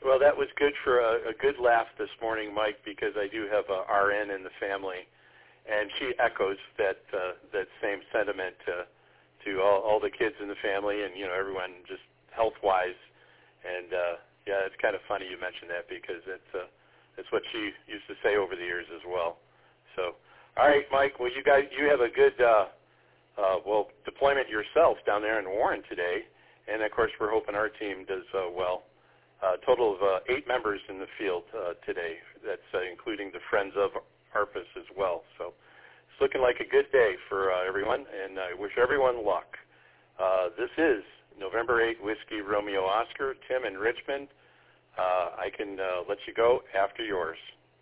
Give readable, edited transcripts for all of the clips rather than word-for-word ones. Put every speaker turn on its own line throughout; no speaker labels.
Well, that was good for a good laugh this morning, Mike, because I do have a RN in the family, and she echoes that same sentiment to all the kids in the family and everyone just health-wise. And yeah, it's kind of funny you mentioned that because it's what she used to say over the years as well. So, all right, Mike. Well, you have a good deployment yourself down there in Warren today, and of course we're hoping our team does well. Total of 8 members in the field today. That's including the Friends of ARPAS as well. So it's looking like a good day for everyone, and I wish everyone luck. This is November 8 Whiskey Romeo Oscar. Tim in Richmond, I can let you go after yours.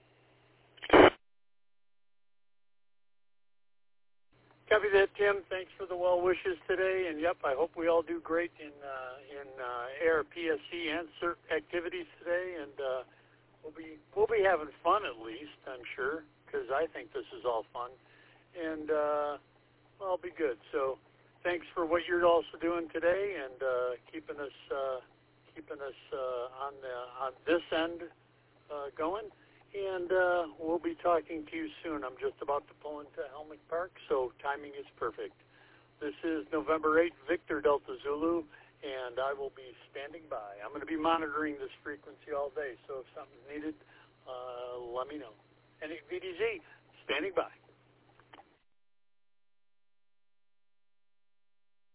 Copy that, Tim. Thanks for the well wishes today, and yep, I hope we all do great in AIR, PSC, and CERT activities today, and we'll be having fun at least, I'm sure, because I think this is all fun, and I'll be good. So, thanks for what you're also doing today, and keeping us on this end going. And we'll be talking to you soon. I'm just about to pull into Helmick Park, so timing is perfect. This is November 8th, Victor Delta Zulu, and I will be standing by. I'm going to be monitoring this frequency all day, so if something's needed, let me know. And VDZ, standing by.